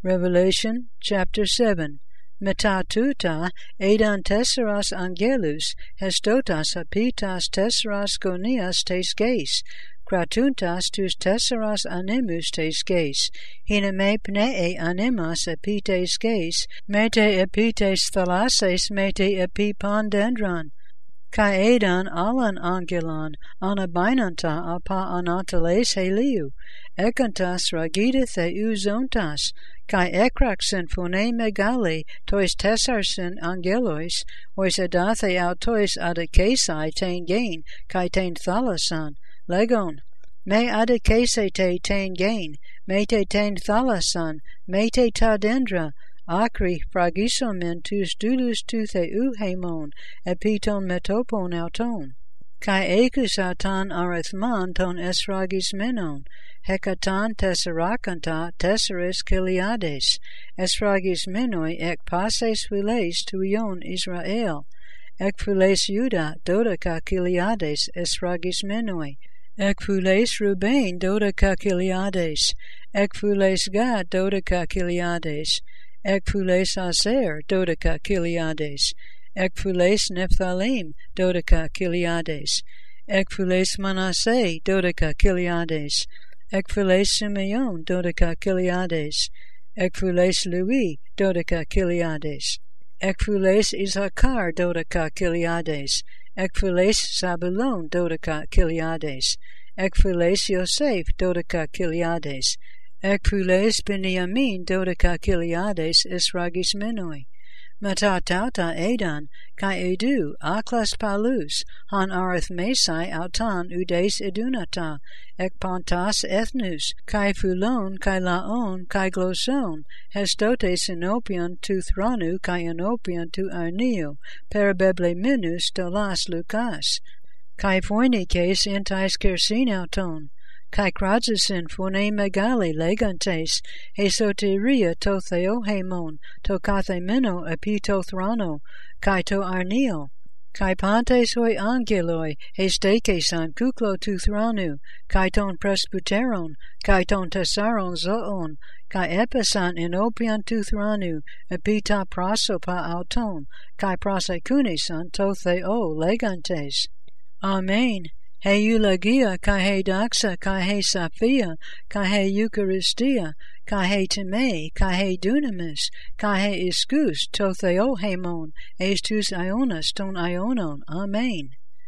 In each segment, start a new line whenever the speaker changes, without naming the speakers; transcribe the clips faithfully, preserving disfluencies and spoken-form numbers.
Revelation chapter seven. Meta tuta edan tesseras angelus hestotas apitas tesseras gonias tes geis, kratuntas tus tesseras animus tes geis, hina me pnee animas epites geis, mete epites thalases mete epi pandendron, kai edan alan angelon anabinanta apa anatales heliu, ekantas ragida theou zontas, kai ekraxen phone megali tois tessarsen angelois, ois edathe autois adekesai ten gain, kai ten thalasan, legon, me adekese te ten gain, me te ten thalasan, me te ta dendra, acri fragisomen tus doulos tu theou hemon, epiton metopon auton. Kai ekus auton arithman ton esragis menon, hekatan tesserakanta tesseris kiliades, esragis menoi ek passes phules tuion Israel, ek phules Juda dodeka kiliades esragis menoi, ek phules Ruben dodeka kiliades, ek phules Gad dodeka kiliades, ek phules Aser dodeka kiliades, ek phules Nephthalim dodeka kiliades, ek phules Manasseh dodeka kiliades, ek phules Simeon dodeka kiliades, ek phules Louis dodeka kiliades, ek phules Issachar dodeka kiliades, ek phules Zabulon dodeka kiliades, ek phules Yosef dodeka kiliades, ek phules Binyamin dodeka kiliades esragis menoi. Meta tauta edan, kai edu, aklas palus, han arithmesai autan udes edunata, ek pantas ethnus, kai phulon, kai laon, kai gloson, hestote sinopion tu thranu, kai anopion tu arneo, parabeble minus dolas lucas, kai poinikes entais kersin auton, kai krazusin phone megali legantes, hesoteria to theohemon, to kathemeno epito thrano, kai to arneo, kai pantes hoi angeloi, hestekesan kuklo tu thranu, kai ton presbyteron, kai ton tessaron zoon, kai episan enopian tu thranu, epita prasopa auton, kai prosekunesan to theo legantes. Amen. He eulogia, kai he doxa, kai he saphia, kai he eucharistia, kai he time, kai he dunamis, kai he iskus, to theohemon, estus ionas ton ionon. Amen.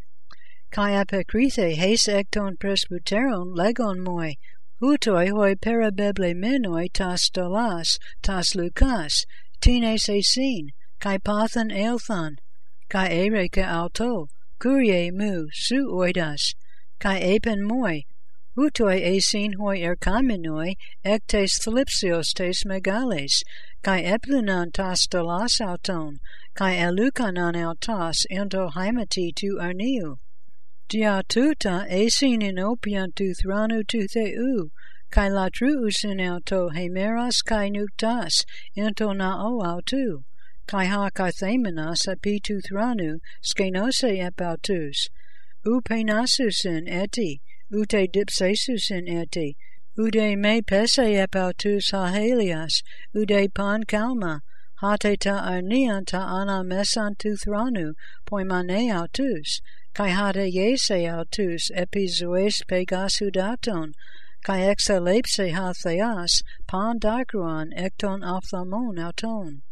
Kai apokrithe heis ekton presbyteron legon moi, hutoi hoi parabeble menoi tas stolas, tas lucas, tines esin, kai pathan elthan, kai ereke auto, Kurie mu su oidas, kai epen moi, hutoi esin hoi erkamenoi, ek tes thlipsios tes megales, kai eplunan tas stolas auton, kai elukanan autas ento haimati tu arniu. Dia tuta esin inopian tu thranu tu theou, kai latruusin auto hemeras kai nuktas, ento nao autu. Kai ha kathemenas apitu thranu, skenose epautus, u penasusin eti, ute dipsesusin eti, ude me pese epautus hahelias, ude pan kalma, hate ta arnian ta ana mesan tu thranu, poimane autus, kai hate yese autus epizoes pegasudaton, kai exalepse ha theas, pan dacruan ekton ophthalmon auton.